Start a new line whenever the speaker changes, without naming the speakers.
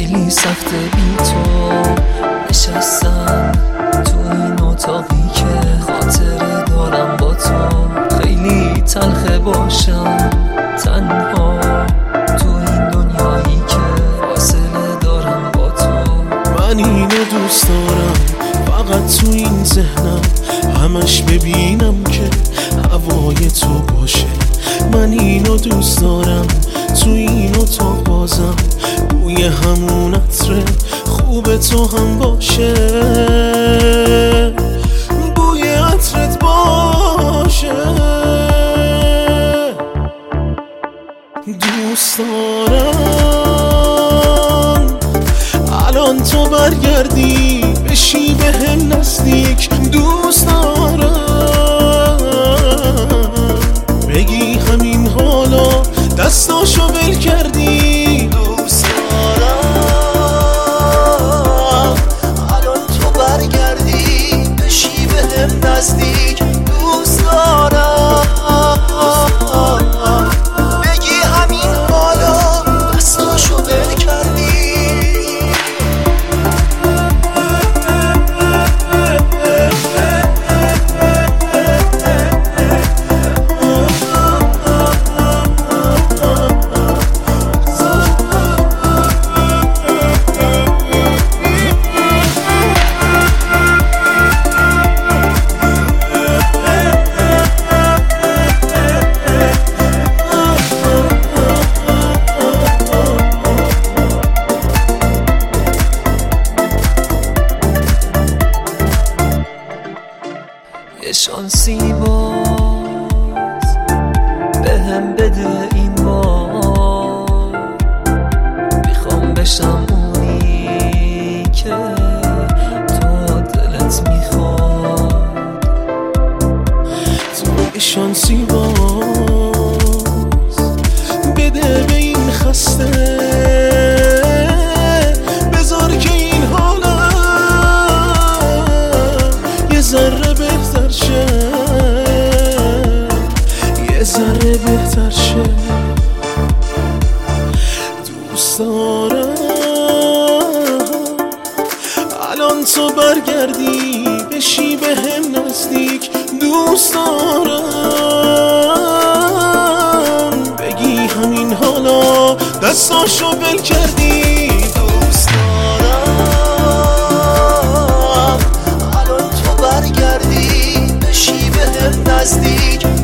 خیلی سخته بی تو نشستم تو این اتاقی که خاطره دارم با تو. خیلی تلخه باشم تنها تو این دنیایی که فاصله دارم با تو.
من اینو دوست دارم فقط تو این ذهنم همش ببینم که هوای تو باشه. من اینو دوست دارم تو این اتاق بازم بوی همون عطر خوب تو هم باشه، بوی عطرت باشه. دوست دارم الان تو برگردی بشی به هم نزدیک. دوست دارم بگی همین حالا دستاشو ول کردی. دوست دارم الان تو برگردی بشی به هم نزدیک. دوست دارم بگی همین حالا دستاشو ول کردی.
یه شانسی باز به هم بده این بار. میخوام بشم اونی که تو دلت میخواد.
تو یه شانسی باز بده به این خسته، بذار که این حالم یه ذره بهتر شه، یه ذره بهتر شه. دوست دارم الان تو برگردی بشی به هم نزدیک. دوست دارم بگی همین حالا دستاشو ول کردی. دوست دارم الان تو برگردی بشی به هم نزدیک.